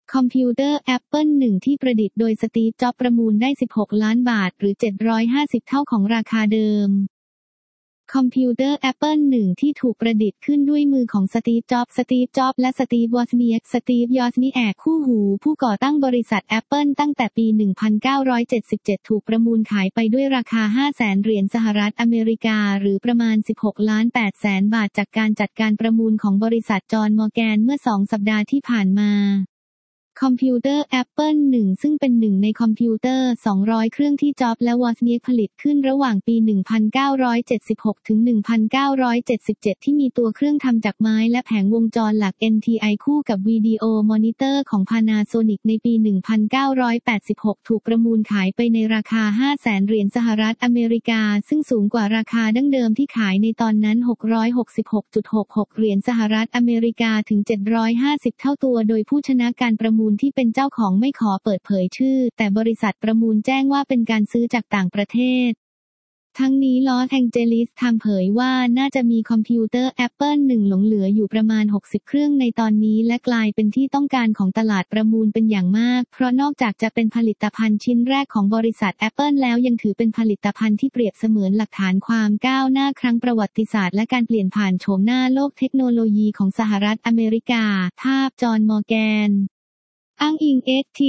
คอมพิวเตอร์ Apple 1 ที่ประดิษฐ์โดยสตีฟ จ็อบส์ประมูลได้ 16 ล้านบาทหรือ750เท่าของราคาเดิมคอมพิวเตอร์ Apple 1 ที่ถูกประดิษฐ์ขึ้นด้วยมือของสตีฟ จ็อบส์และสตีฟ วอซเนียคคู่หูผู้ก่อตั้งบริษัท Apple ตั้งแต่ปี 1977 ถูกประมูลขายไปด้วยราคา 500,000 เหรียญสหรัฐอเมริกาหรือประมาณ 16,800,000 บาทจากการจัดการประมูลของบริษัทจอห์น มอร์แกนเมื่อ 2 สัปดาห์ที่ผ่านมาคอมพิวเตอร์ Apple 1 ซึ่งเป็นหนึ่งในคอมพิวเตอร์ 200 เครื่องที่จ็อบส์และวอซเนียคผลิตขึ้นระหว่างปี 1976 ถึง 1977 ที่มีตัวเครื่องทำจากไม้และแผงวงจรหลัก NTI คู่กับวิดีโอมอนิเตอร์ของ Panasonic ในปี 1986 ถูกประมูลขายไปในราคา 500,000 เหรียญสหรัฐอเมริกาซึ่งสูงกว่าราคาดั้งเดิมที่ขายในตอนนั้น 666.66 เหรียญสหรัฐอเมริกาถึง 750 เท่าตัวโดยผู้ชนะการประมูลที่เป็นเจ้าของไม่ขอเปิดเผยชื่อแต่บริษัทประมูลแจ้งว่าเป็นการซื้อจากต่างประเทศทั้งนี้ลอสแองเจลิสไทม์เผยว่าน่าจะมีคอมพิวเตอร์ Apple 1 หลงเหลืออยู่ประมาณ 60 เครื่องในตอนนี้และกลายเป็นที่ต้องการของตลาดประมูลเป็นอย่างมากเพราะนอกจากจะเป็นผลิตภัณฑ์ชิ้นแรกของบริษัท Apple แล้วยังถือเป็นผลิตภัณฑ์ที่เปรียบเสมือนหลักฐานความก้าวหน้าครั้งประวัติศาสตร์และการเปลี่ยนผ่านโฉมหน้าโลกเทคโนโลยีของสหรัฐอเมริกาภาพจอห์น มอร์แกนอ้างอิง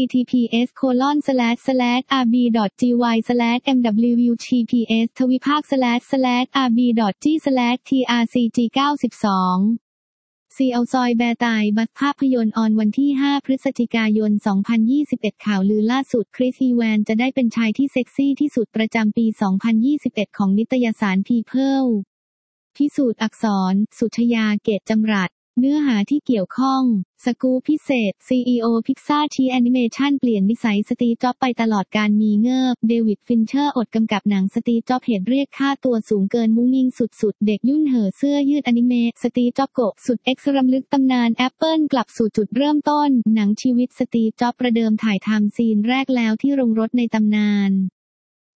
https://rb.gy/mwtps/rb.g/trcg92 ซีอัลซอยแบร์ไตบัสภาพยนตร์ออนวันที่ 5 พฤศจิกายน 2021 ข่าวลือล่าสุดคริส อีแวนจะได้เป็นชายที่เซ็กซี่ที่สุดประจำปี 2021 ของนิตยสาร People พิสูจน์อักษร สุชยา เกตจำรัดเนื้อหาที่เกี่ยวข้องสกู๊ปพิเศษ CEO Pixar ชี้แอนิเมชันเปลี่ยนนิสัยสตีฟ จ็อบส์ไปตลอดการมีเงิบเดวิด ฟินเชอร์อดกำกับหนังสตีฟ จ็อบส์เหตุเรียกค่าตัวสูงเกินมุ้งมิ้งสุดๆเด็กยุ่นเห่อเสื้อยืดอนิเมะสตีฟ จ็อบส์โกะสุดเอ็กซ์รำลึกตำนาน Apple กลับสู่จุดเริ่มต้นหนังชีวิตสตีฟ จ็อบส์ประเดิมถ่ายทำซีนแรกแล้วที่โรงรถในตำนาน